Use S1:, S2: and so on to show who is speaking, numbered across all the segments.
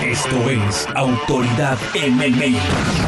S1: Esto es Autoridad MMA.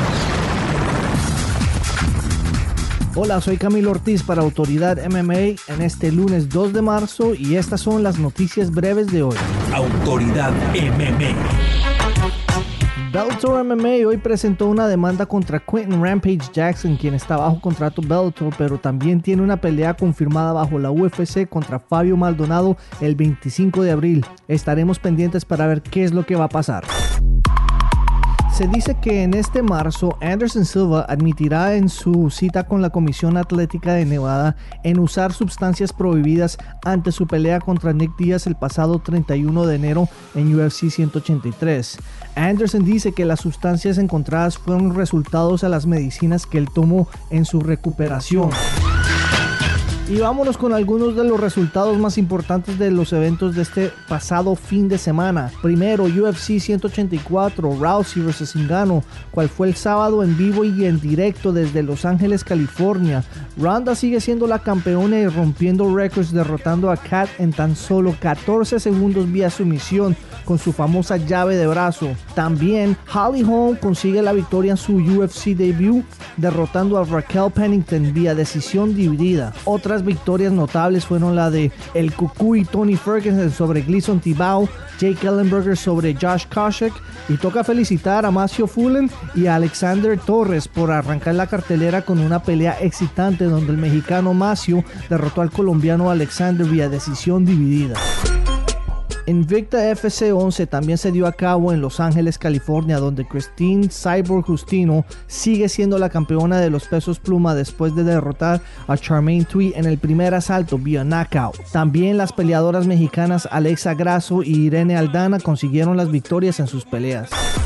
S2: Hola, soy Camilo Ortiz para Autoridad MMA en este lunes 2 de marzo y estas son las noticias breves de hoy.
S1: Autoridad MMA.
S2: Bellator MMA hoy presentó una demanda contra Quentin Rampage Jackson, quien está bajo contrato Bellator, pero también tiene una pelea confirmada bajo la UFC contra Fabio Maldonado el 25 de abril. Estaremos pendientes para ver qué es lo que va a pasar. Se dice que en este marzo Anderson Silva admitirá en su cita con la Comisión Atlética de Nevada en usar sustancias prohibidas ante su pelea contra Nick Diaz el pasado 31 de enero en UFC 183. Anderson dice que las sustancias encontradas fueron resultados a las medicinas que él tomó en su recuperación. Y vámonos con algunos de los resultados más importantes de los eventos de este pasado fin de semana. Primero, UFC 184, Rousey vs. Ngannou, cual fue el sábado en vivo y en directo desde Los Ángeles, California. Ronda sigue siendo la campeona y rompiendo récords, derrotando a Kat en tan solo 14 segundos vía sumisión con su famosa llave de brazo. También Holly Holm consigue la victoria en su UFC debut, derrotando a Raquel Pennington vía decisión dividida. Otras victorias notables fueron la de El Cucuy Tony Ferguson sobre Gleison Tibau, Jake Ellenberger sobre Josh Koscheck, y toca felicitar a Macio Fullen y a Alexander Torres por arrancar la cartelera con una pelea excitante donde el mexicano Macio derrotó al colombiano Alexander vía decisión dividida. Invicta FC 11 también se dio a cabo en Los Ángeles, California, donde Christine Cyborg Justino sigue siendo la campeona de los pesos pluma después de derrotar a Charmaine Tui en el primer asalto vía knockout. También las peleadoras mexicanas Alexa Grasso y Irene Aldana consiguieron las victorias en sus peleas.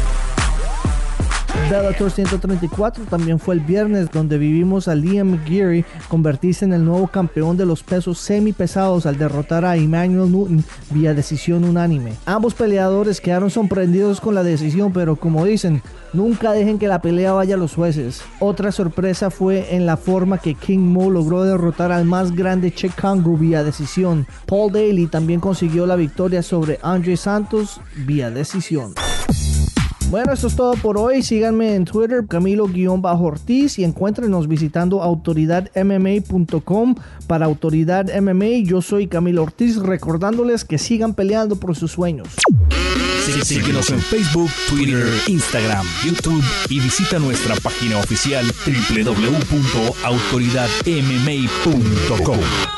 S2: Bellator 134 también fue el viernes, donde vivimos a Liam McGeary convertirse en el nuevo campeón de los pesos semipesados al derrotar a Emmanuel Newton vía decisión unánime. Ambos peleadores quedaron sorprendidos con la decisión, pero como dicen, nunca dejen que la pelea vaya a los jueces. Otra sorpresa fue en la forma que King Mo logró derrotar al más grande Cheick Kongo vía decisión. Paul Daly también consiguió la victoria sobre Andre Santos vía decisión. Bueno, esto es todo por hoy. Síganme en Twitter, Camilo_Ortiz, y encuéntrenos visitando autoridadmma.com. Para Autoridad MMA, yo soy Camilo Ortiz, recordándoles que sigan peleando por sus sueños.
S1: Síguenos en Facebook, Twitter, Instagram, YouTube y visita nuestra página oficial www.autoridadmma.com.